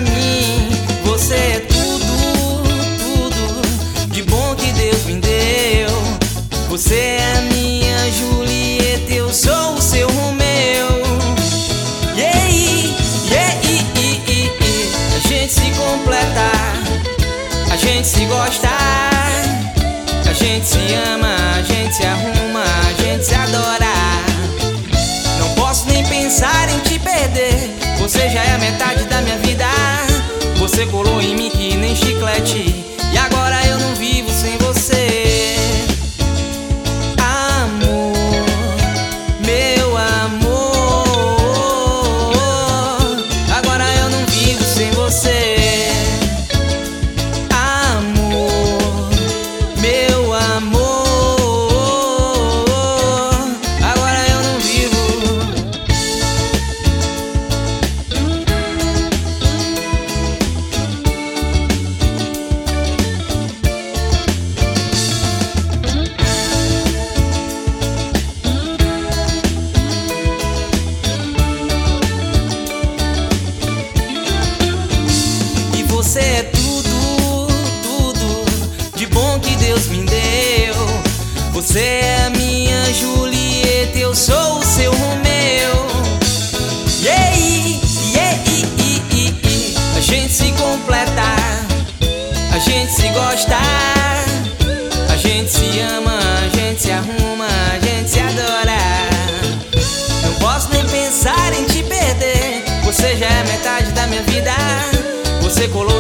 mim. Você é tudo, tudo de bom que Deus me deu. Você é a minha Julieta, eu sou o seu Romeu. Yeah, yeah, a gente se completa, a gente se gosta, a gente se ama, a gente se arruma, a gente se adora. Não posso nem pensar em te perder. Você já é a metade da minha vida. Você colou em mim que nem chiclete, e agora eu não vivo sem você. Amor, meu amor, agora eu não vivo sem você. Amor, meu amor, agora eu não vivo. Você é tudo, tudo de bom que Deus me deu. Você é a minha Julieta, eu sou o seu Romeu. Yeah, yeah, a gente se completa, a gente se gosta, a gente se ama, a gente se arruma, a gente se adora. Não posso nem pensar em te perder. Você já é metade da minha vida. Você colou